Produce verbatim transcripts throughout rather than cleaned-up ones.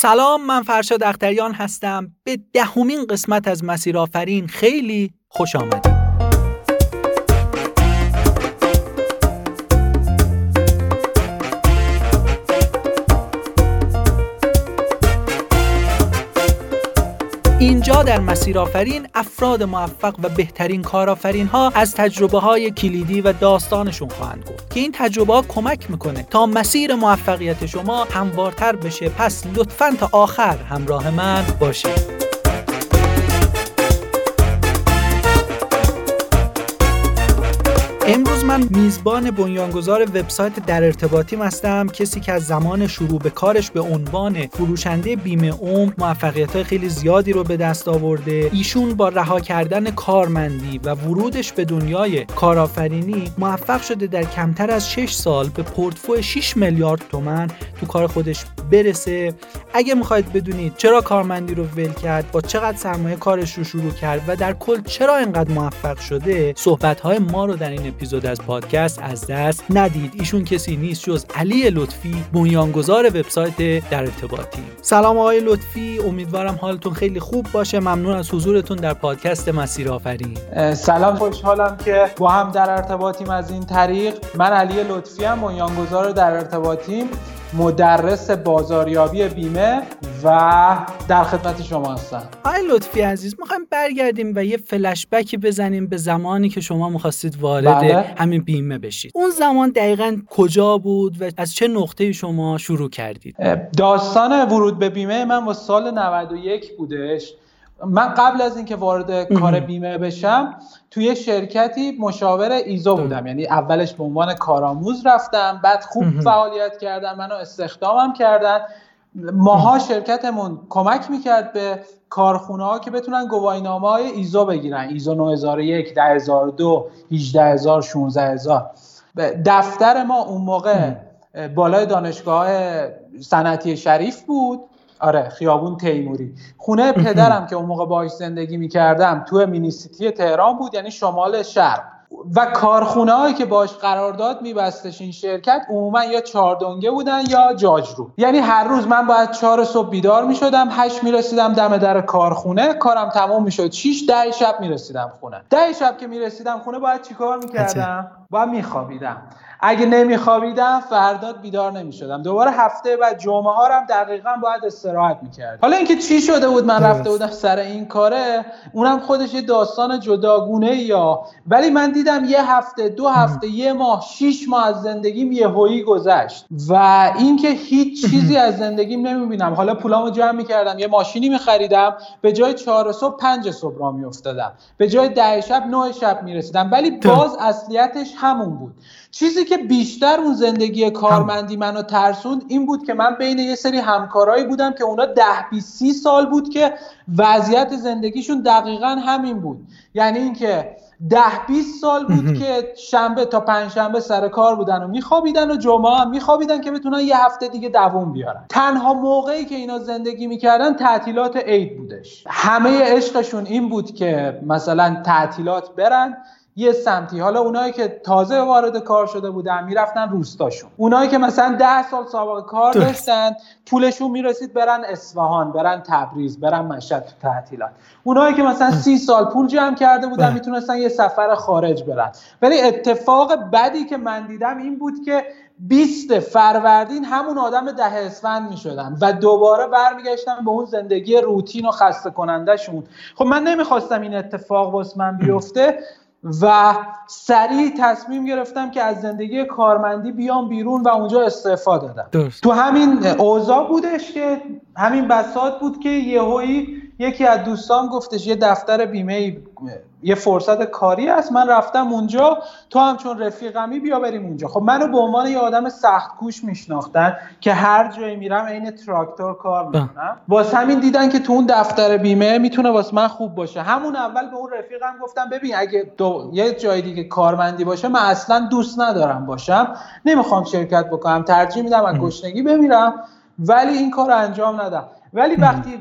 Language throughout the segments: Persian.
سلام، من فرشاد اختریان هستم. به دهمین قسمت از مسیر آفرین خیلی خوش آمدید. اینجا در مسیر آفرین افراد موفق و بهترین کارآفرین ها از تجربه های کلیدی و داستانشون خواهند گفت که این تجربه ها کمک میکنه تا مسیر موفقیت شما هموارتر بشه. پس لطفاً تا آخر همراه من باشید. امروز من میزبان بنیانگذار وبسایت در ارتباطیم هستم، کسی که از زمان شروع به کارش به عنوان فروشنده بیمه عمر موفقیت‌های خیلی زیادی رو به دست آورده. ایشون با رها کردن کارمندی و ورودش به دنیای کارآفرینی موفق شده در کمتر از شش سال به پورتفوی شش میلیارد تومان تو کار خودش برسه. اگه میخواید بدونید چرا کارمندی رو ول کرد، با چقدر سرمایه کارش رو شروع کرد و در کل چرا اینقدر موفق شده، صحبت‌های ما رو در این اپیزود از پادکست از دست ندید. ایشون کسی نیست جز علی لطفی، بنیانگذار وبسایت در ارتباطیم. سلام آقای لطفی، امیدوارم حالتون خیلی خوب باشه. ممنون از حضورتون در پادکست مسیر آفرین. سلام، خوشحالم که با هم در ارتباطیم از این طریق. من علی لطفی ام، بنیانگذار در ارتباطیم، مدرس بازاریابی بیمه و در خدمت شما هستم. آقای لطفی عزیز، میخوایم برگردیم و یه فلش بکی بزنیم به زمانی که شما میخواستید وارد بله. همین بیمه بشید. اون زمان دقیقاً کجا بود و از چه نقطه‌ای شما شروع کردید؟ داستان ورود به بیمه من با سال نود و یک بودش. من قبل از اینکه وارد کار بیمه بشم توی شرکتی مشاور ایزو بودم، یعنی اولش به عنوان کارآموز رفتم، بعد خوب فعالیت کردن، منو استخدامم کردن. ماها شرکتمون کمک میکرد به کارخونه ها که بتونن گواهینامه های ایزو بگیرن، ایزو نه هزار و یک، ده هزار و دو، هجده هزار، شانزده هزار. دفتر ما اون موقع بالای دانشگاه صنعتی شریف بود، آره، خیابون تیموری. خونه پدرم که اون موقع باهاش زندگی میکردم تو مینی سیتی تهران بود، یعنی شمال شرق. و کارخونه هایی که باش قرارداد میبستش این شرکت عموما یا چهاردونگه بودن یا جاجرو. یعنی هر روز من باید چهار صبح بیدار میشدم، هشت میرسیدم دم در کارخونه، کارم تمام میشد شش، ده شب میرسیدم خونه. ده شب که میرسیدم خونه باید چیکار میکردم؟ باید میخوابیدم. اگه نمیخوابیدم فرداد بیدار نمیشدم. دوباره هفته بعد جمعه ها هم دقیقاً باید استراحت میکردم. حالا اینکه چی شده بود من رفته بودم سر این کاره، اونم خودش یه داستان جداگونه یا، ولی من دیدم یه هفته، دو هفته، یه ماه، شش ماه از زندگیم یهویی گذشت و اینکه هیچ چیزی از زندگیم نمیبینم. حالا پولامو جمع میکردم، یه ماشینی میخریدم، به جای چهار صبح پنج صبح راه میافتادم، به جای ده شب نه شب میرسیدم، ولی باز اصلیتش همون بود. چیزی که بیشتر اون زندگی کارمندی منو ترسوند این بود که من بین یه سری همکارایی بودم که اونا ده بیست سی سال بود که وضعیت زندگیشون دقیقاً همین بود. یعنی اینکه ده بیست سال بود که شنبه تا پنجشنبه سر کار بودن و میخوابیدن و جمعه هم میخوابیدن که بتونن یه هفته دیگه دووم بیارن. تنها موقعی که اینا زندگی میکردن تعطیلات عید بودش. همه عشقشون این بود که مثلا تعطیلات برن یه سمتی. حالا اونایی که تازه وارد کار شده بودن میرفتن روستاشون، اونایی که مثلا ده سال سابقه کار داشتن پولشون میرسید برن اصفهان، برن تبریز، برن مشهد تو تعطیلات. اونایی که مثلا سی سال پول جمع کرده بودن میتونستن یه سفر خارج برن. ولی اتفاق بدی که من دیدم این بود که بیست فروردین همون آدم ده اسفند میشدن و دوباره برمیگشتن به اون زندگی روتین و خسته کننده شون. خب من نمیخواستم این اتفاق واسه من بیفته و سریع تصمیم گرفتم که از زندگی کارمندی بیام بیرون و اونجا استعفا دادم. درست. تو همین اوضاع بودش که همین بساط بود که یهویی یکی از دوستان گفتش یه دفتر بیمه، یه فرصت کاری هست، من رفتم اونجا، تو هم چون رفیقمی بیا بریم اونجا. خب منو به عنوان یه آدم سخت کوش میشناختن که هر جایی میرم عین تراکتور کار میکنم، واسه همین دیدن که تو اون دفتر بیمه میتونه واسه من خوب باشه. همون اول به اون رفیقم گفتم ببین اگه دو... یه جای دیگه کارمندی باشه من اصلا دوست ندارم باشم، نمیخوام شرکت بکنم، ترجیح میدم از گشنگی بمیرم، ولی این کار انجام ندم. ولی وقتی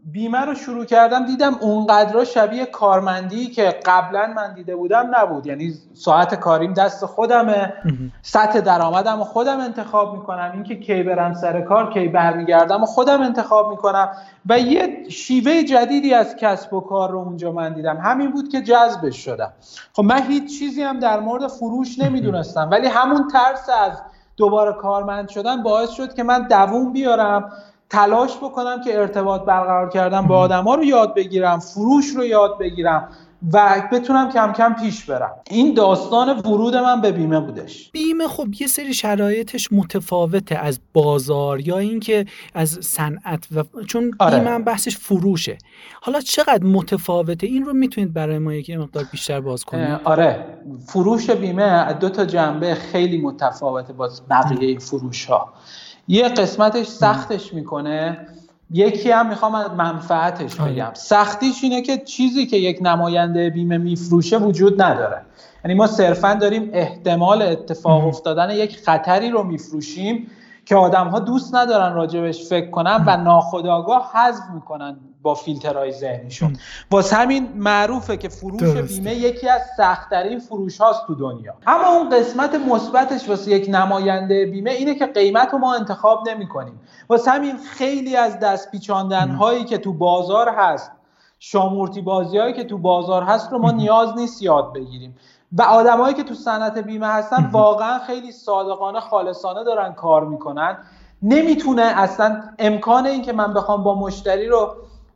بیمه رو شروع کردم دیدم اونقدر شبیه کارمندی که قبلا من دیده بودم نبود. یعنی ساعت کاریم دست خودمه، سطح درآمدم رو خودم انتخاب میکنم، اینکه کی برم سر کار کی برمیگردم و خودم انتخاب میکنم و یه شیوه جدیدی از کسب و کار رو اونجا من دیدم. همین بود که جذبش شدم. خب من هیچ چیزی هم در مورد فروش نمیدونستم، ولی همون ترس از دوباره کارمند شدن باعث شد که من دووم بیارم، تلاش بکنم که ارتباط برقرار کردن با آدما رو یاد بگیرم، فروش رو یاد بگیرم و بتونم کم کم پیش برم. این داستان ورود من به بیمه بودش. بیمه خب یه سری شرایطش متفاوته از بازار یا اینکه از صنعت و چون آره. بیمه هم بحثش فروشه. حالا چقدر متفاوته این رو میتونید برای ما یک مقدار بیشتر باز کنید؟ آره، فروش بیمه دو تا جنبه خیلی متفاوته با بقیه فروش ها. یه قسمتش سختش میکنه، یکی هم میخوام از منفعتش بگم. سختیش اینه که چیزی که یک نماینده بیمه میفروشه وجود نداره. یعنی ما صرفا داریم احتمال اتفاق افتادن یک خطری رو میفروشیم که آدم‌ها دوست ندارن راجبش فکر کنن و ناخودآگاه حذف میکنن با فیلترهای ذهنیشون. واسه همین معروفه که فروش درسته. بیمه یکی از سخت‌ترین فروش هاست تو دنیا. اما اون قسمت مثبتش واسه یک نماینده بیمه اینه که قیمت رو ما انتخاب نمی‌کنیم. واسه همین خیلی از دست پیچاندن هایی که تو بازار هست، شامورتی بازی‌هایی که تو بازار هست رو ما نیاز نیست یاد بگیریم. و آدمایی که تو صنعت بیمه هستن واقعا خیلی صادقانه خالصانه دارن کار میکنن. نمیتونه اصلا امکان این که من بخوام با مشتری رو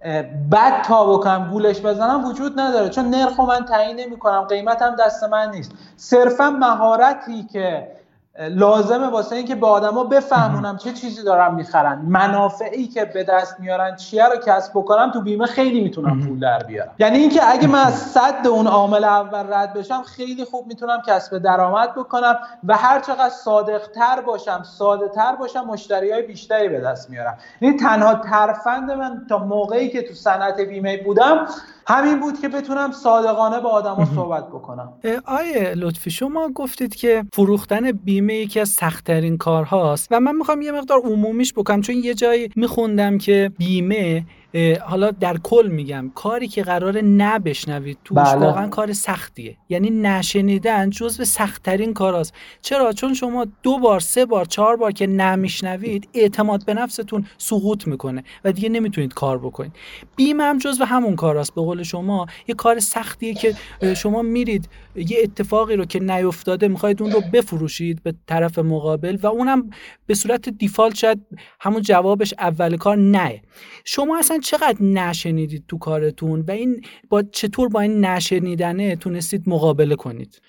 بد تا بکنم گولش بزنم وجود نداره، چون نرخو من تعیین نمیکنم، قیمتم دست من نیست. صرفا مهارتی که لازمه واسه این که به آدما بفهمونم چه چیزی دارن میخرن، منافعی که به دست میارن چیه رو کسب بکنم، تو بیمه خیلی میتونم پول در بیارم. یعنی اینکه اگه من از صد اون عامل اول رد بشم خیلی خوب میتونم کسب درآمد بکنم و هر چقدر صادق‌تر باشم، ساده‌تر باشم، مشتریای بیشتری به دست میارم. یعنی تنها ترفند من تا موقعی که تو صنعت بیمه بودم همین بود که بتونم صادقانه با آدما صحبت بکنم. آیه لطفی شما گفتید که فروختن بیمه یکی از سخت‌ترین کارهاست و من میخوام یه مقدار عمومیش بکنم، چون یه جایی میخوندم که بیمه حالا در کل میگم کاری که قراره نبشنوید توش بله. واقعا کار سختیه. یعنی نشنیدن جزو سخت‌ترین کاراست. چرا؟ چون شما دو بار سه بار چهار بار که نمیشنوید اعتماد به نفستون سقوط میکنه و دیگه نمیتونید کار بکنید. بیمه هم جزو همون کاراست. به قول شما یه کار سختیه که شما میرید یه اتفاقی رو که نیفتاده میخواید اون رو بفروشید به طرف مقابل و اونم به صورت دیفالت شاید همون جوابش اول کار نه. شما اصلا چقدر نشنیدید تو کارتون و این با چطور با این نشنیدنه تونستید مقابله کنید؟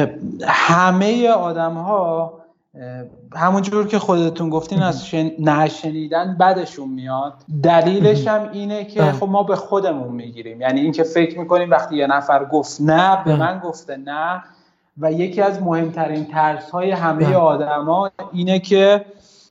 همه آدم‌ها همونجور که خودتون گفتین از شن... نشنیدن بدشون میاد. دلیلش هم اینه که خب ما به خودمون میگیریم. یعنی این که فکر میکنیم وقتی یه نفر گفت نه به من گفته نه. و یکی از مهمترین ترس‌های همه آدم‌ها اینه که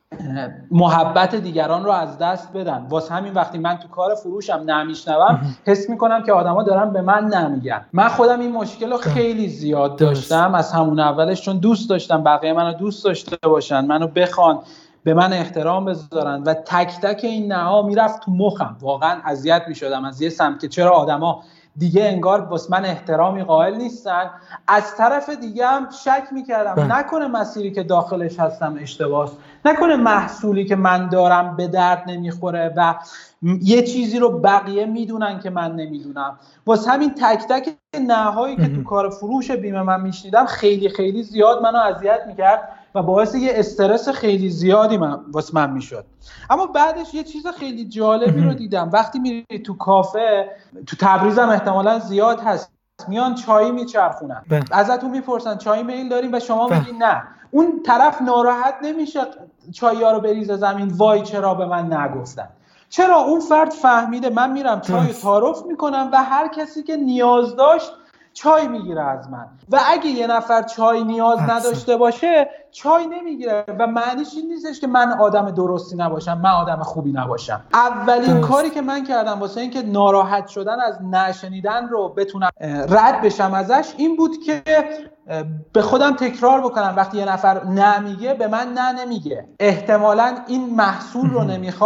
محبت دیگران رو از دست بدن. واسه همین وقتی من تو کار فروشم نمیشنوم حس میکنم که آدما دارن به من نمیگن. من خودم این مشکل رو خیلی زیاد داشتم از همون اولش، چون دوست داشتم بقیه منو دوست داشته باشن، منو بخوان، به من احترام بذارن و تک تک این نه‌ها میرفت تو مخم. واقعا اذیت میشدم از یه سمت که چرا آدما دیگه انگار واسه من احترامی قائل نیستن. از طرف دیگه هم شک میکردم نکنه مسیری که داخلش هستم اشتباهه، نکنه محصولی که من دارم به درد نمیخوره و یه چیزی رو بقیه میدونن که من نمیدونم. واسه همین تک تک نهایی که تو کار فروش بیمه من میشنیدم خیلی خیلی زیاد منو اذیت میکرد و باعث یه استرس خیلی زیادی من واسه من میشد. اما بعدش یه چیز خیلی جالبی رو دیدم. وقتی میری تو کافه، تو تبریز هم احتمالاً زیاد هست، میان چای میچرخونن، ازتون میپرسن چای میل داریم و شما میگی نه. اون طرف ناراحت نمیشه چای‌ها رو بریزه زمین، وای چرا به من نگفتن. چرا؟ اون فرد فهمیده من میرم چای تعارف میکنم و هر کسی که نیاز داشت چای میگیره از من و اگه یه نفر چای نیاز نداشته باشه چای نمیگیره و معنیش این نیستش که من آدم درستی نباشم، من آدم خوبی نباشم. اولین درست. کاری که من کردم واسه این که ناراحت شدن از نشنیدن رو بتونم رد بشم ازش این بود که به خودم تکرار بکنم وقتی یه نفر نمیگه به من نه نمیگه، احتمالاً این محصول رو نمیخواد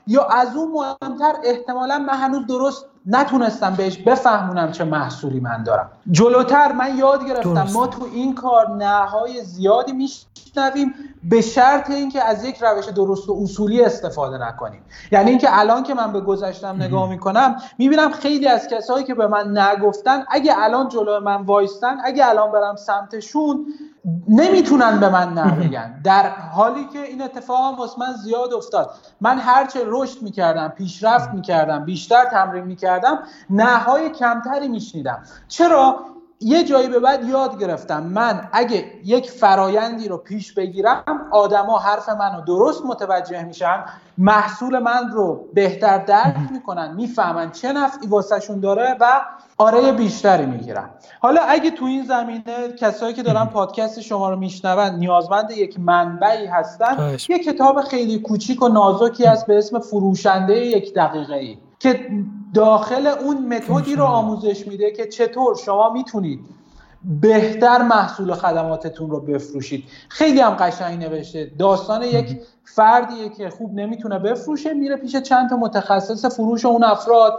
یا از اون مهمتر احتمالاً من هنوز درست نتونستم بهش بفهمونم چه محصولی من دارم. جلوتر من یاد گرفتم درسته. ما تو این کار نه‌های زیادی میشنویم به شرط اینکه از یک روش درست و اصولی استفاده نکنیم. یعنی اینکه الان که من به گذشتم نگاه میکنم میبینم خیلی از کسایی که به من نگفتن اگه الان جلوی من وایستن، اگه الان برم سمتشون، نمیتونن به من نه بگن، در حالی که این اتفاق هم واسه من زیاد افتاد. من هرچه رشد میکردم، پیشرفت میکردم، بیشتر تمرین میکردم، نه‌های کمتری میشنیدم. چرا؟ یه جایی به بعد یاد گرفتم من اگه یک فرایندی رو پیش بگیرم، آدما حرف منو درست متوجه میشن، محصول من رو بهتر درک میکنن، میفهمن چه نفعی واسهشون داره و آره بیشتری میگیرن. حالا اگه تو این زمینه کسایی که دارن پادکست شما رو میشنون نیازمند یک منبعی هستن، یه کتاب خیلی کوچیک و نازکی هست به اسم فروشنده یک دقیقه‌ای که داخل اون متدی رو آموزش میده که چطور شما میتونید بهتر محصول خدماتتون رو بفروشید. خیلی هم قشنگ نوشته. داستان یک فردیه که خوب نمیتونه بفروشه، میره پیش چند تا متخصص فروش اون افراد،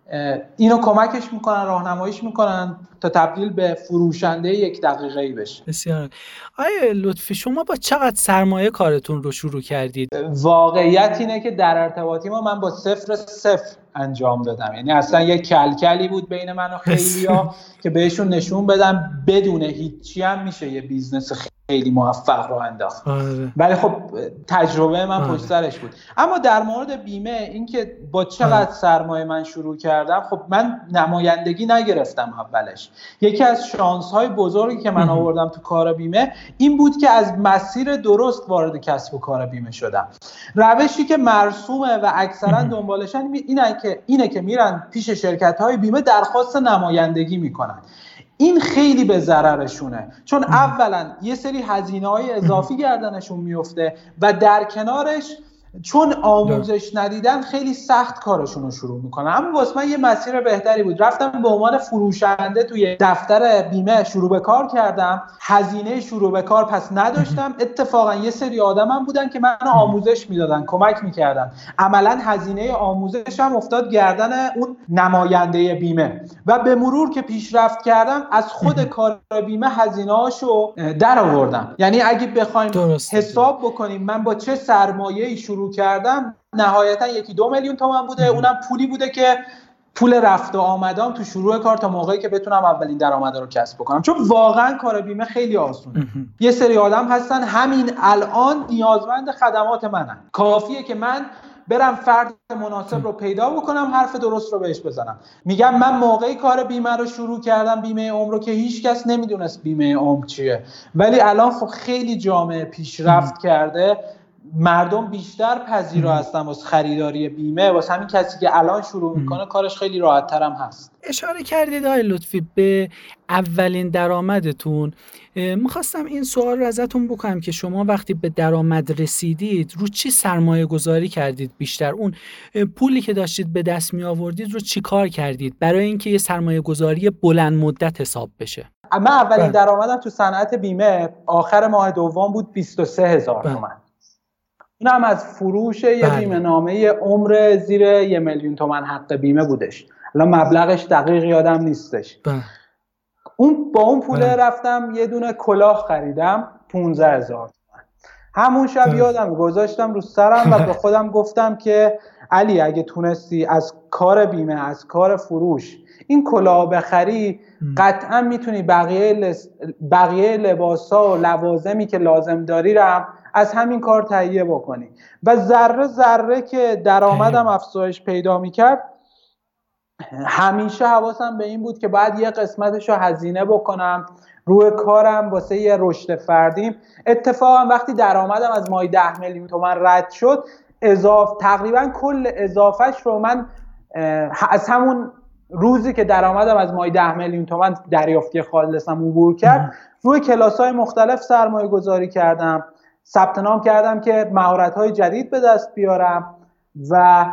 اینو کمکش میکنن، راهنماییش میکنن تا تبدیل به فروشنده یک دقیقه‌ای بشه. بسیار. آیه لطفی شما با چقدر سرمایه کارتون رو شروع کردید؟ واقعیت اینه که در ارتباطی ما من با صفر صفر انجام دادم. یعنی اصلا یک کلکلی بود بین من و خیلیا که بهشون نشون بدم بدون هیچی هم میشه یه بیزنس خیلی موفق رو انداخت. ولی خب تجربه من پشت سرش بود. اما در مورد بیمه، اینکه با چقدر سرمایه من شروع کردم، خب من نمایندگی نگرفتم اولش. یکی از شانس‌های بزرگی که من آوردم تو کار بیمه این بود که از مسیر درست وارد کسب و کار بیمه شدم. روشی که مرسومه و اکثرا دنبالشن اینه که اینه که میرن پیش شرکت‌های بیمه درخواست نمایندگی میکنن. این خیلی به ضررشونه، چون اولا یه سری هزینه‌های اضافی گردنشون میفته و در کنارش چون آموزش ندیدن خیلی سخت کارشون رو شروع میکنن. اما واسه من یه مسیر بهتری بود. رفتم به عنوان فروشنده توی دفتر بیمه شروع به کار کردم. هزینه شروع به کار پس نداشتم. اتفاقا یه سری آدمم بودن که منو آموزش میدادن، کمک میکردن. عملا هزینه آموزش هم افتاد گردن اون نماینده بیمه و به مرور که پیشرفت کردم از خود کار بیمه هزینه‌هاشو در آوردم. یعنی اگه بخوایم حساب بکنیم من با چه سرمایه‌ای شروع کردم، نهایتا یکی دو میلیون تومان بوده. اونم پولی بوده که پول رفت و آمدام تو شروع کار تا موقعی که بتونم اولین درآمد رو کسب بکنم. چون واقعا کار بیمه خیلی آسونه. یه سری آدم هستن همین الان نیازمند خدمات منن، کافیه که من برم فرد مناسب رو پیدا بکنم، حرف درست رو بهش بزنم. میگم من موقعی کار بیمه رو شروع کردم، بیمه عمر رو، که هیچ کس نمیدونست بیمه عمر چیه، ولی الان خب خیلی جامعه پیشرفت کرده، مردم بیشتر پذیرا هستن واسه خریداری بیمه. واسه همین کسی که الان شروع میکنه کارش خیلی راحت‌تر هم هست. اشاره کردید آقای لطفی به اولین درآمدتون. میخواستم این سوال رو ازتون بکنم که شما وقتی به درآمد رسیدید رو چی سرمایه گذاری کردید بیشتر؟ اون پولی که داشتید به دست می آوردید رو چی کار کردید برای اینکه یه سرمایه گذاری بلند مدت حساب بشه؟ من اولین درآمدم تو صنعت بیمه آخر ماه دوم بود، بیست و سه هزار تومان. این هم از فروش یه بیمه نامه عمر زیر یه میلیون تومان حق بیمه بودش. الان مبلغش دقیق یادم نیستش. بله. اون با اون پوله بله. رفتم یه دونه کلاه خریدم پونزده هزار تومان. همون شب بله. یادم گذاشتم رو سرم و به خودم گفتم که علی اگه تونستی از کار بیمه، از کار فروش این کلاه بخری، قطعا میتونی بقیه لس... بقیه لباسا و لوازمی که لازم داری رو از همین کار تهیه بکنی. و ذره ذره که درآمدم افزایش پیدا میکرد، همیشه حواسم به این بود که بعد یه قسمتش رو هزینه بکنم روی کارم واسه یه رشد فردیم. اتفاقا وقتی درآمدم از مای ده میلیون تومان رد شد، اضافه تقریبا کل اضافهش رو من از همون روزی که درآمدم از مای ده میلیون تومان دریافتی خالصم عبور کرد، روی کلاس‌های مختلف سرمایه گذاری کردم، ثبت نام کردم که مهارت‌های جدید به دست بیارم و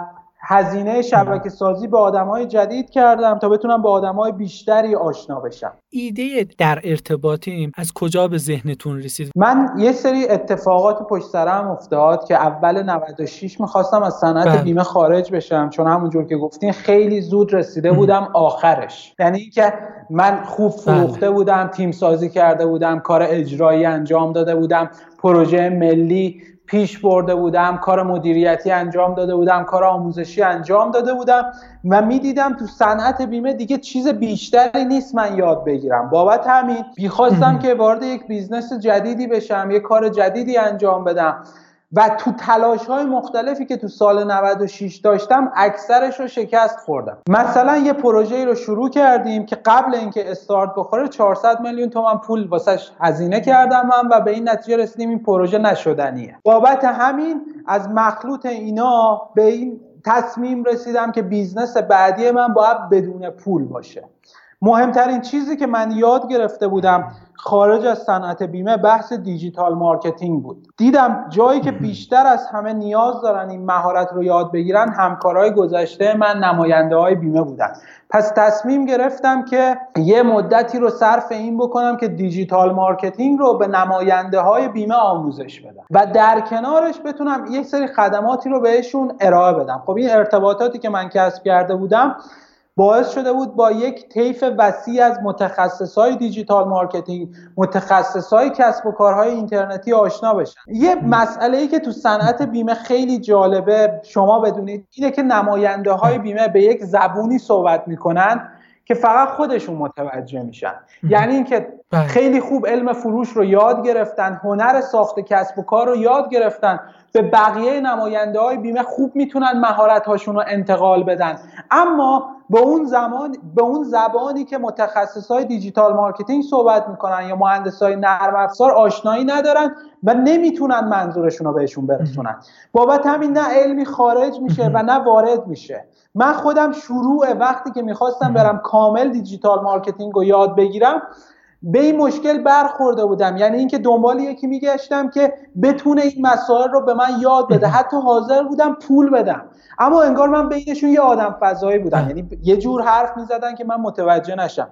هزینه شبکه سازی به آدمای جدید کردم تا بتونم با آدمای بیشتری آشنا بشم. ایده در ارتباطیم از کجا به ذهنتون رسید؟ من یه سری اتفاقات پشت سرم افتاد که اول نود و شش میخواستم از صنعت بله. بیمه خارج بشم، چون همونجور که گفتین خیلی زود رسیده بودم آخرش. یعنی اینکه من خوب فروخته بله. بودم، تیم سازی کرده بودم، کار اجرایی انجام داده بودم، پروژه ملی پیش برده بودم، کار مدیریتی انجام داده بودم، کار آموزشی انجام داده بودم و میدیدم تو صنعت بیمه دیگه چیز بیشتری نیست من یاد بگیرم. بابت همین می‌خواستم که وارد یک بیزنس جدیدی بشم، یک کار جدیدی انجام بدم و تو تلاش‌های مختلفی که تو سال نود و شش داشتم اکثرش رو شکست خوردم. مثلا یه پروژه‌ای رو شروع کردیم که قبل اینکه استارت بخوره چهارصد میلیون تومان پول واسش هزینه کردم من و به این نتیجه رسیدیم این پروژه نشدنیه. بابت همین از مخلوط اینا به این تصمیم رسیدم که بیزنس بعدی من باید بدون پول باشه. مهمترین چیزی که من یاد گرفته بودم خارج از صنعت بیمه بحث دیجیتال مارکتینگ بود. دیدم جایی که بیشتر از همه نیاز دارن این مهارت رو یاد بگیرن همکارای گذشته من نماینده‌های بیمه بودن. پس تصمیم گرفتم که یه مدتی رو صرف این بکنم که دیجیتال مارکتینگ رو به نماینده‌های بیمه آموزش بدم و در کنارش بتونم یک سری خدماتی رو بهشون ارائه بدم. خب این ارتباطاتی که من کسب کرده بودم باعث شده بود با یک طیف وسیع از متخصصای دیجیتال مارکتینگ، متخصصای کسب و کارهای اینترنتی آشنا بشن. یه مسئله‌ای که تو صنعت بیمه خیلی جالبه شما بدونید اینه که نماینده‌های بیمه به یک زبونی صحبت میکنن که فقط خودشون متوجه میشن. یعنی اینکه خیلی خوب علم فروش رو یاد گرفتن، هنر ساخت کسب و کار رو یاد گرفتن، به بقیه نماینده‌های بیمه خوب میتونن مهارت‌هاشون رو انتقال بدن، اما به اون زمان به اون زبانی که متخصصای دیجیتال مارکتینگ صحبت میکنن یا مهندسای نرم افزار آشنایی ندارن و نمیتونن منظورشون رو بهشون برسونن. بابت همین نه علمی خارج میشه و نه وارد میشه. من خودم شروع وقتی که میخواستم برم کامل دیجیتال مارکتینگ رو یاد بگیرم به این مشکل برخورده بودم، یعنی اینکه دنبال یکی میگشتم که بتونه این مسائل رو به من یاد بده، حتی حاضر بودم پول بدم، اما انگار من بینشون یه آدم فضایی بودم، یعنی یه جور حرف میزدن که من متوجه نشم.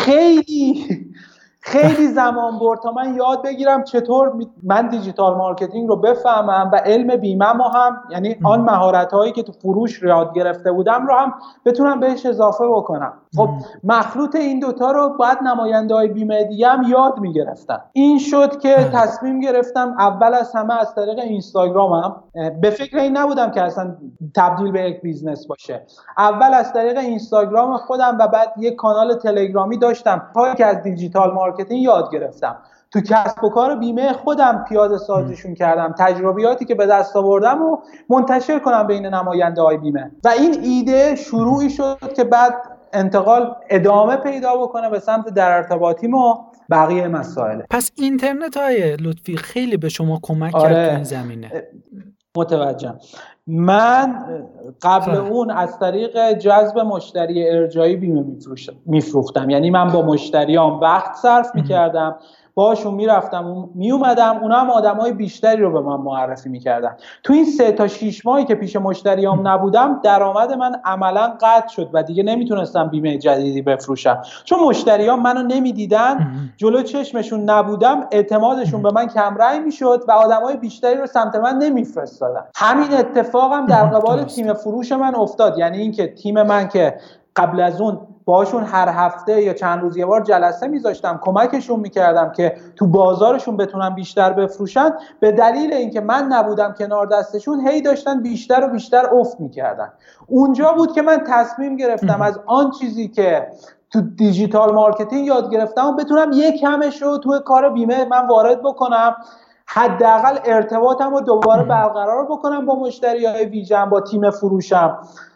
خیلی خیلی زمان برد تا من یاد بگیرم چطور من دیجیتال مارکتینگ رو بفهمم و علم بیمه ما هم، یعنی آن مهارت‌هایی که تو فروش یاد گرفته بودم رو هم بتونم بهش اضافه بکنم. خب مخلوط این دوتا رو باید نماینده‌های بیمه دیگه هم یاد می‌گرفتن. این شد که تصمیم گرفتم اول از همه از طریق اینستاگرامم، به فکر این نبودم که اصلا تبدیل به یک بیزنس باشه، اول از طریق اینستاگرام خودم و بعد یک کانال تلگرامی داشتم تا که از دیجیتال مارکتینگ یاد گرفتم. تو کسب و کار بیمه خودم پیاده سازیشون کردم، تجربیاتی که به دست آوردم و منتشر کنم بین نماینده‌های بیمه و این ایده شروعی شد که بعد انتقال ادامه پیدا بکنه به سمت در ارتباطیم و بقیه مسائل. پس اینترنت های لطفی خیلی به شما کمک آره. کرد تو این زمینه. متوجهم. من قبل خب. اون از طریق جذب مشتری ارجایی بیمه میفروختم، یعنی من با مشتریام وقت صرف میکردم، باشون میرفتم میومدم، اونا هم آدمای بیشتری رو به من معرفی میکردن. تو این سه تا شیش ماهی که پیش مشتریام نبودم درآمد من عملا قطع شد و دیگه نمیتونستم بیمه جدیدی بفروشم، چون مشتریام منو نمیدیدن، جلو چشمشون نبودم، اعتمادشون به من کمرنگ میشد و آدمای بیشتری رو سمت من نمیفرستادن. همین اتفاقم در قبال تیم فروش من افتاد، یعنی اینکه تیم من که قبل از اون باشون هر هفته یا چند روز یه بار جلسه میذاشتم، کمکشون میکردم که تو بازارشون بتونن بیشتر بفروشن، به دلیل اینکه من نبودم کنار دستشون هی داشتن بیشتر و بیشتر افت میکردن. اونجا بود که من تصمیم گرفتم از آن چیزی که تو دیجیتال مارکتینگ یاد گرفتم و بتونم یک کمش رو تو کار بیمه من وارد بکنم، حداقل ارتباطم رو دوباره برقرار بکنم با مشتریای ویژه‌ام، با تیم فروشم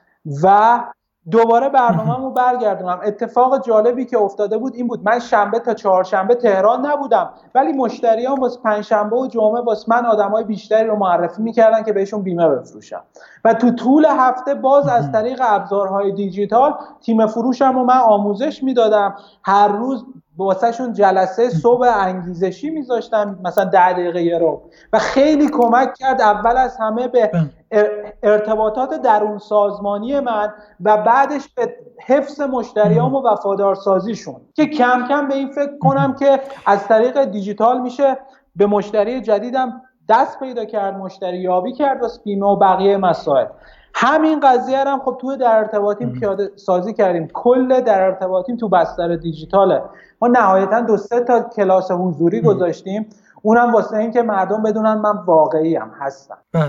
و دوباره برنامه‌مو برگردونم. اتفاق جالبی که افتاده بود این بود، من شنبه تا چهارشنبه تهران نبودم، ولی مشتریان واسه پنجشنبه و جمعه واسه من آدمای بیشتری رو معرفی می‌کردن که بهشون بیمه بفروشم و تو طول هفته باز از طریق ابزارهای دیجیتال تیم فروشم رو من آموزش میدادم. هر روز واسهشون جلسه صبح انگیزشی میذاشتم مثلا ده دقیقه یه رو و خیلی کمک کرد اول از همه به ارتباطات درون سازمانی من و بعدش به حفظ مشتریام و وفادارسازیشون که کم کم به این فکر کنم که از طریق دیجیتال میشه به مشتری جدیدم دست پیدا کرد، مشتری یابی کرد واسه بیمه و بقیه مسائل. همین قضیه هم خب تو در ارتباطیم پیاده سازی کردیم. کل در ارتباطیم تو بستر دیجیتاله. ما نهایتا دو سه تا کلاس حضوری گذاشتیم، اونم واسه این که مردم بدونن من واقعی هم هستم. بله.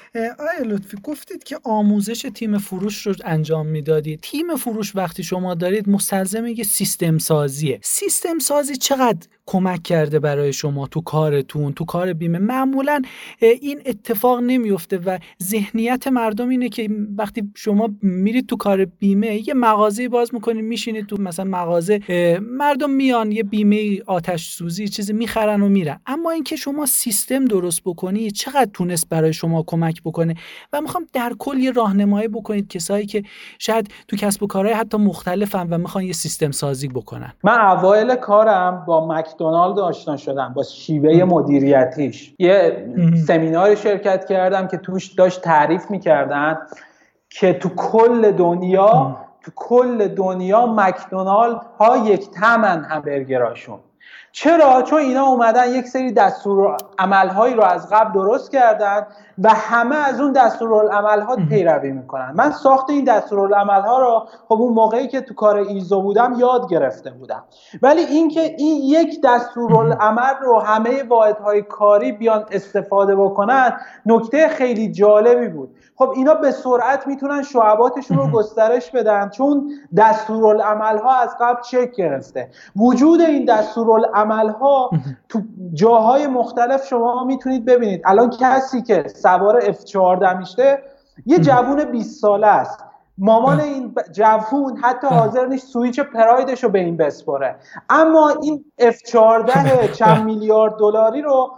آقای لطفی گفتید که آموزش تیم فروش رو انجام میدادید. تیم فروش وقتی شما دارید مستلزم یه سیستم سازیه. سیستم سازی چقدر کمک کرده برای شما تو کارتون، تو کار بیمه؟ معمولا این اتفاق نمیفته و ذهنیت مردم اینه که وقتی شما میرید تو کار بیمه یه مغازه باز میکنید، میشینید تو مثلا مغازه، مردم میان یه بیمه آتش سوزی چیزی میخرن و میرن. اما اینکه شما سیستم درست بکنی چقدر تونست برای شما کمک بکنه؟ و میخوام در کل یه راهنمایی بکنید کسایی که شاید تو کسب و کارهای حتی مختلفن و میخوان یه سیستم سازی بکنن. من اوایل کارم با مکدونالد آشنا شدم، با شیوه مدیریتیش. یه سمینار شرکت کردم که توش داشت تعریف میکردن که تو کل دنیا تو کل دنیا مکدونالد ها یک تمن همبرگراشون. چرا؟ چون اینا اومدن یک سری دستورالعمل‌هایی رو از قبل درست کردن و همه از اون دستورالعمل‌ها پیروی میکنن. من ساخت این دستورالعمل‌ها رو خب اون موقعی که تو کار ایزو بودم یاد گرفته بودم، ولی اینکه این یک دستورالعمل رو همه واحدهای کاری بیان استفاده بکنن نکته خیلی جالبی بود. خب اینا به سرعت میتونن شعباتشون رو گسترش بدن چون دستورالعمل‌ها از قبل چک گرفته. وجود این دستورالعمل‌ها تو جاهای مختلف شما میتونید ببینید. الان کسی که سوار اف چهارده میشه یه جوون بیست ساله است، مامان این جوون حتی حاضر نیست سویچ پرایدش رو به این بسپره، اما این اف چهارده چند میلیارد دلاری رو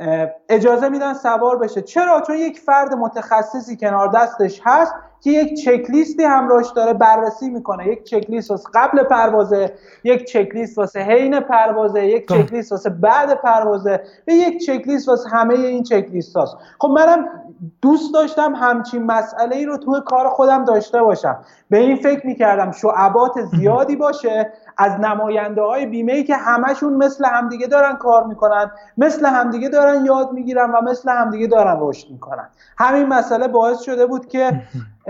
اجازه میدن سوار بشه. چرا؟ چون یک فرد متخصصی کنار دستش هست که یک چک لیستی همراهش داره بررسی میکنه. یک چک لیست واسه قبل پروازه، یک چک لیست واسه حین پروازه، یک چک لیست واسه بعد پروازه و یک چک لیست واسه همه این چک لیست هاست. خب منم دوست داشتم همچین مسئله ای رو توی کار خودم داشته باشم. به این فکر میکردم شعبات زیادی باشه از نماینده های بیمه ای که همشون مثل همدیگه دارن کار میکنن، مثل همدیگه دارن یاد میگیرن و مثل همدیگه دارن رشد میکنن. همین مسئله باعث شده بود که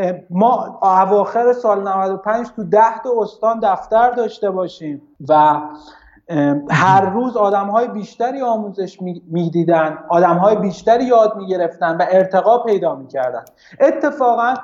ما اواخر سال نود و پنج تو ده تا استان دفتر داشته باشیم و هر روز آدم‌های بیشتری آموزش می‌دیدن، آدم‌های بیشتری یاد می‌گرفتن و ارتقا پیدا می‌کردن. اتفاقاً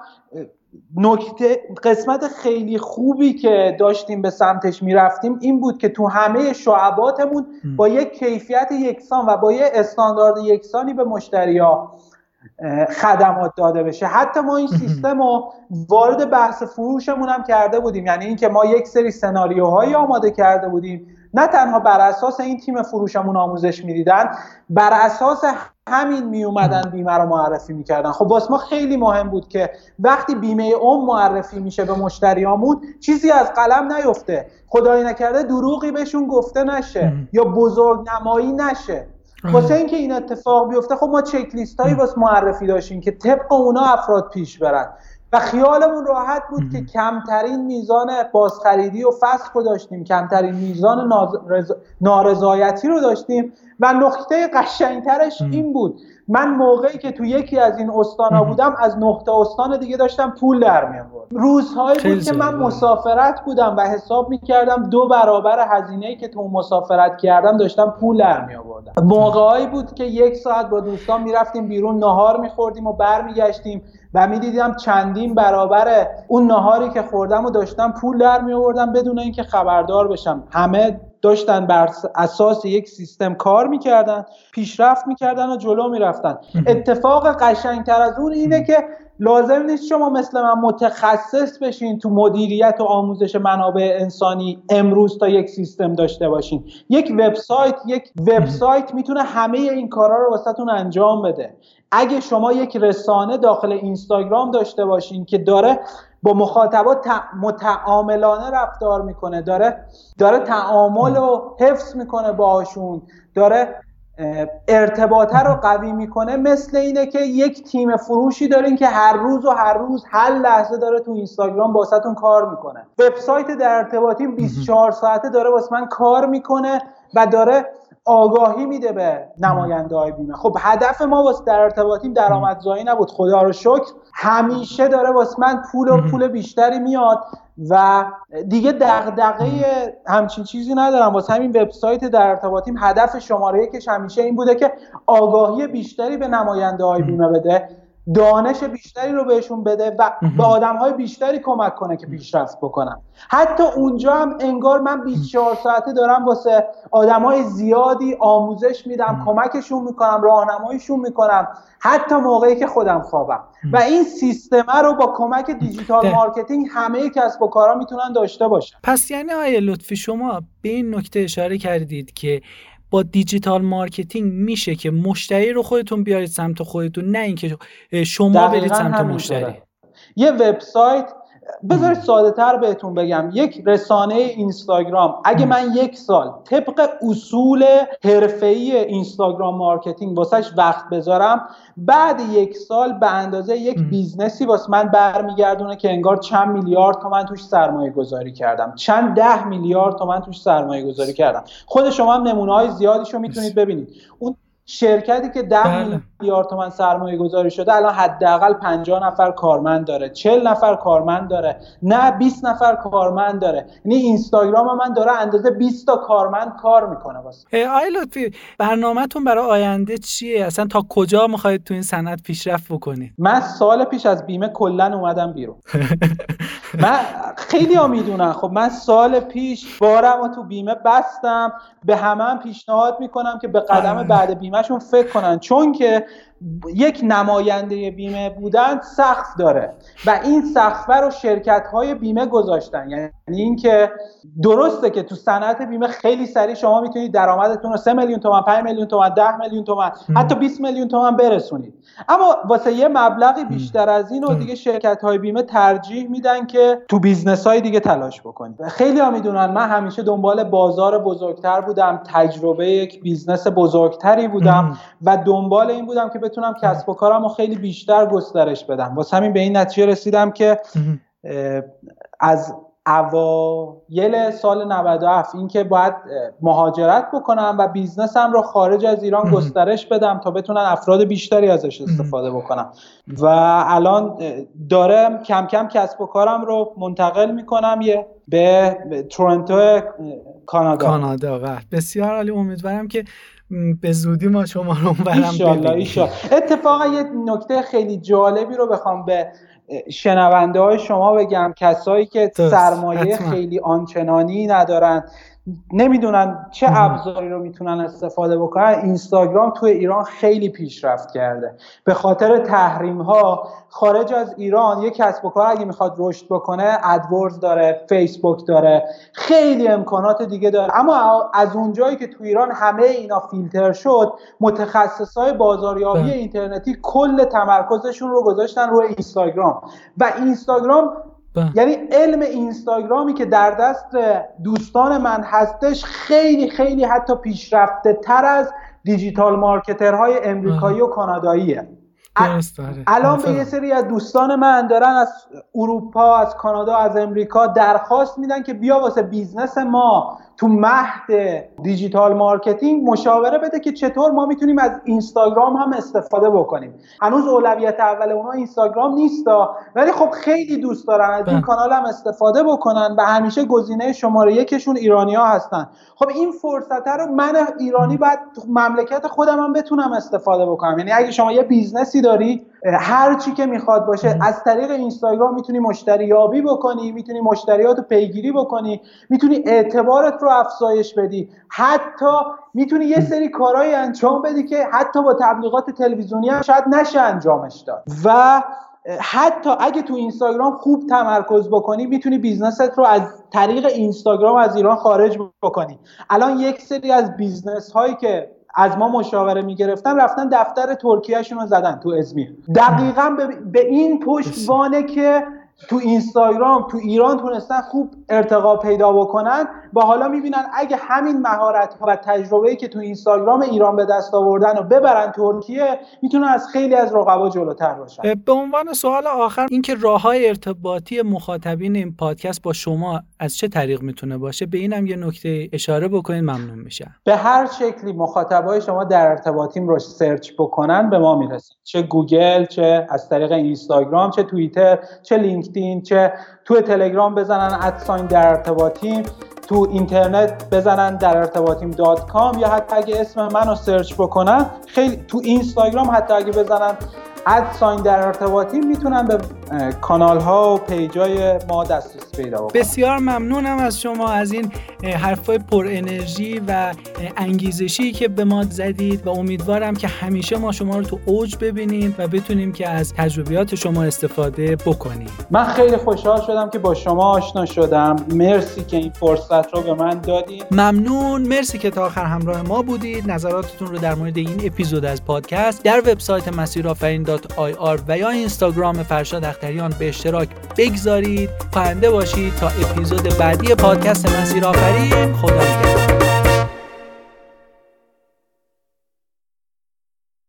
نکته قسمت خیلی خوبی که داشتیم به سمتش میرفتیم این بود که تو همه شعباتمون با یک کیفیت یکسان و با یک استاندارد یکسانی به مشتری‌ها خدمات داده بشه. حتی ما این سیستم رو وارد بحث فروشمون هم کرده بودیم، یعنی اینکه ما یک سری سناریوهایی آماده کرده بودیم، نه تنها بر اساس این تیم فروشمون آموزش میدیدن، بر اساس همین می اومدن بیمه رو معرفی میکردن. خب واسه ما خیلی مهم بود که وقتی بیمه عمر معرفی میشه به مشتریامون چیزی از قلم نیفته، خدای نکرده دروغی بهشون گفته نشه یا بزرگ نمایی نشه. واسه اینکه این اتفاق بیفته خب ما چک لیست هایی واسه معرفی داشتیم که طبق اونا افراد پیش برن و خیالمون راحت بود که کمترین میزان بازخریدی و فسخ رو داشتیم، کمترین میزان نارضایتی رو داشتیم و نکته قشنگترش این بود من موقعی که تو یکی از این استانا بودم از نه تا استان دیگه داشتم پول در می‌آوردم. روزهایی بود که من مسافرت بودم و حساب می‌کردم دو برابر هزینه‌ای که تو مسافرت کردم داشتم پول در می‌آوردم. موقعایی بود که یک ساعت با دوستان می‌رفتیم بیرون ناهار می‌خوردیم و برمیگشتیم و می‌دیدم چندین برابر اون ناهاری که خوردم و داشتم پول در می‌آوردم بدون اینکه خبردار بشم. همه داشتن بر اساس یک سیستم کار میکردن، پیشرفت میکردن و جلو میرفتن. اتفاق قشنگتر از اون اینه که لازم نیست شما مثل من متخصص بشین تو مدیریت و آموزش منابع انسانی امروز تا یک سیستم داشته باشین. یک وبسایت یک وبسایت میتونه همه این کارا رو واسهتون انجام بده. اگه شما یک رسانه داخل اینستاگرام داشته باشین که داره با مخاطبات متعاملانه رفتار میکنه، داره داره تعامل رو حفظ میکنه باهاشون، داره ارتباطه رو قوی میکنه. مثل اینه که یک تیم فروشی دارین که هر روز و هر روز هر لحظه داره تو اینستاگرام واسهتون کار میکنه. وبسایت در ارتباطی بیست و چهار ساعته داره واسه من کار میکنه و داره آگاهی میده به نماینده های بیمه. خب هدف ما واسه در ارتباطیم درآمدزایی نبود، خدا رو شکر همیشه داره واسه من پول و پول بیشتری میاد و دیگه دغدغه همچین چیزی ندارم. واسه همین وبسایت در ارتباطیم هدف شماره یکش همیشه این بوده که آگاهی بیشتری به نماینده های بیمه بده، دانش بیشتری رو بهشون بده و به آدم‌های بیشتری کمک کنه که پیشرفت بکنن. حتی اونجا هم انگار من بیست و چهار ساعته دارم واسه آدم‌های زیادی آموزش میدم، کمکشون میکنم، راهنماییشون میکنم، حتی موقعی که خودم خوابم. و این سیستم رو با کمک دیجیتال مارکتینگ همه کسب و کارها میتونن داشته باشن. پس یعنی آقای لطفی شما به این نکته اشاره کردید که با دیجیتال مارکتینگ میشه که مشتری رو خودتون بیارید سمت خودتون، نه اینکه شما برید سمت مشتری. یه وبسایت بذارید ساده تر بهتون بگم، یک رسانه اینستاگرام اگه من یک سال طبق اصول حرفه‌ای اینستاگرام مارکتینگ واسش وقت بذارم، بعد یک سال به اندازه یک بیزنسی واسه من برمیگردونه که انگار چند میلیارد تومن توش سرمایه گذاری کردم، چند ده میلیارد تومن توش سرمایه گذاری کردم. خود شما هم نمونه‌های زیادیشو میتونید ببینید. اون شرکتی که ده میلیارد تومان سرمایه گذاری شده الان حداقل پنجاه نفر کارمند داره، چهل نفر کارمند داره، نه بیست نفر کارمند داره. یعنی اینستاگرام من داره اندازه بیست تا کارمند کار میکنه واسه. آقای لطفی برنامه‌تون برای آینده چیه؟ اصلا تا کجا میخواید تو این صنعت پیشرفت بکنید؟ من سال پیش از بیمه کلا اومدم بیرون. من خیلی ها میدونن، خب من سال پیش بارمو تو بیمه بستم. به همه هم پیشنهاد میکنم که به قدم بعد بیمهشون فکر کنن، چون که یک نماینده بیمه بودن سقف داره و این سقف رو شرکت‌های بیمه گذاشتن. یعنی اینکه درسته که تو صنعت بیمه خیلی سریع شما میتونید درآمدتون رو سه میلیون تومان، پنج میلیون تومان، ده میلیون تومان، حتی بیست میلیون تومان برسونید، اما واسه یه مبلغی بیشتر از این رو دیگه شرکت‌های بیمه ترجیح میدن که تو بیزنس‌های دیگه تلاش بکنید. خیلی ها میدونن من همیشه دنبال بازار بزرگتر بودم، تجربه یک بیزنس بزرگتری بودم و دنبال این بودم که بتونم کسب و کارم رو خیلی بیشتر گسترش بدم. واسه همین به این نتیجه رسیدم که از اوایل سال نود و هفت این که باید مهاجرت بکنم و بیزنسم رو خارج از ایران گسترش بدم تا بتونن افراد بیشتری ازش استفاده بکنم و الان دارم کم کم کسب و کارم رو منتقل میکنم یه به تورنتو کانادا. کانادا و بسیار عالی. امیدوارم که به زودی ما شما رو اونورم ببینیم. اتفاقا یه نکته خیلی جالبی رو بخوام به شنونده های شما بگم، کسایی که سرمایه حتما. خیلی آنچنانی ندارن، نمیدونن چه ابزاری رو میتونن استفاده بکنن، اینستاگرام تو ایران خیلی پیشرفت کرده. به خاطر تحریم ها خارج از ایران یک کسب و کار اگه میخواد رشد بکنه ادورز داره، فیسبوک داره، خیلی امکانات دیگه داره. اما از اونجایی که تو ایران همه اینا فیلتر شد، متخصصای بازاریابی ده. اینترنتی کل تمرکزشون رو گذاشتن روی اینستاگرام و اینستاگرام یعنی علم اینستاگرامی که در دست دوستان من هستش خیلی خیلی حتی پیشرفته تر از دیجیتال مارکترهای امریکایی و کاناداییه. الان به یه سری از دوستان من دارن از اروپا، از کانادا، از امریکا درخواست میدن که بیا واسه بیزنس ما تو مهد دیجیتال مارکتینگ مشاوره بده که چطور ما میتونیم از اینستاگرام هم استفاده بکنیم. هنوز اولویت اول اونها اینستاگرام نیستا، ولی خب خیلی دوست دارن از این کانال هم استفاده بکنن و همیشه گزینه شماره یکشون ایرانی‌ها هستن. خب این فرصت رو من ایرانی باید تو مملکت خودم هم بتونم استفاده بکنم. یعنی اگه شما یه بیزنسی داری، هر چی که میخواد باشه، از طریق اینستاگرام میتونی مشتری یابی بکنی، میتونی مشتریاتو پیگیری بکنی، میتونی اعتبارت رو افزایش بدی، حتی میتونی یه سری کارهایی انجام بدی که حتی با تبلیغات تلویزیونی هم شاید نشه انجامش داد. و حتی اگه تو اینستاگرام خوب تمرکز بکنی میتونی بیزنست رو از طریق اینستاگرام از ایران خارج بکنی. الان یک سری از بیزنس هایی که از ما مشاوره میگرفتن رفتن دفتر ترکیه شون رو زدن تو ازمیر. دقیقاً به, به این پشتوانه که تو اینستاگرام تو ایران تونستن خوب ارتقا پیدا بکنن و حالا میبینن اگه همین مهارت‌ها و تجربه‌ای که تو اینستاگرام ایران به دست آوردن و ببرن ترکیه، میتونن از خیلی از رقبا جلوتر باشن. به عنوان سوال آخر، اینکه راه‌های ارتباطی مخاطبین این پادکست با شما از چه طریق میتونه باشه، به اینم یه نکته اشاره بکنید ممنون میشم. به هر شکلی مخاطبای شما در ارتباطیم رو سرچ بکنن به ما میرسن، چه گوگل، چه از طریق اینستاگرام، چه توییتر، چه لینکدین، چه تو تلگرام بزنن ادساین در ارتباطیم، تو اینترنت بزنن در ارتباطیم دات کام، یا حتی اگه اسم منو سرچ بکنن، خیلی تو اینستاگرام حتی اگه بزنن ادساین در ارتباطیم میتونن به کانال ها و پیجای ما دسترسی پیدا بکنن. بسیار ممنونم از شما، از این حرفای پر انرژی و انگیزشی که به ما زدید و امیدوارم که همیشه ما شما رو تو اوج ببینیم و بتونیم که از تجربیات شما استفاده بکنیم. من خیلی خوشحال شدم که با شما آشنا شدم. مرسی که این فرصت رو به من دادید. ممنون، مرسی که تا آخر همراه ما بودید. نظراتتون رو در مورد این اپیزود از پادکست در وبسایت مسیرآفرین دات آی آر و یا اینستاگرام فرشاد اختریان به اشتراک بگذارید. پاینده باشید تا اپیزود بعدی پادکست مسیرآفرین. خدا نگهدار.